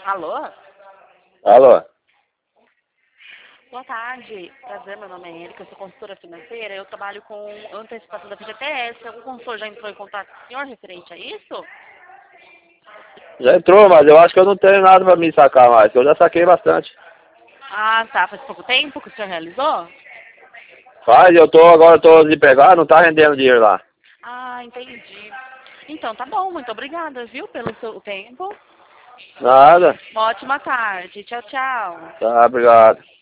Alô? Alô? Boa tarde. Prazer, meu nome é Erika, eu sou consultora financeira. Eu trabalho com antecipação da FGTS. O consultor já entrou em contato com o senhor referente a isso? Já entrou, mas eu acho que eu não tenho nada pra me sacar mais, que eu já saquei bastante. Ah, tá. Faz pouco tempo que o senhor realizou? Faz, agora eu tô desempregado, não tá rendendo dinheiro lá. Ah, entendi. Então, tá bom. Muito obrigada, viu, pelo seu tempo. Nada. Uma ótima tarde. Tchau, tchau. Tá, obrigado.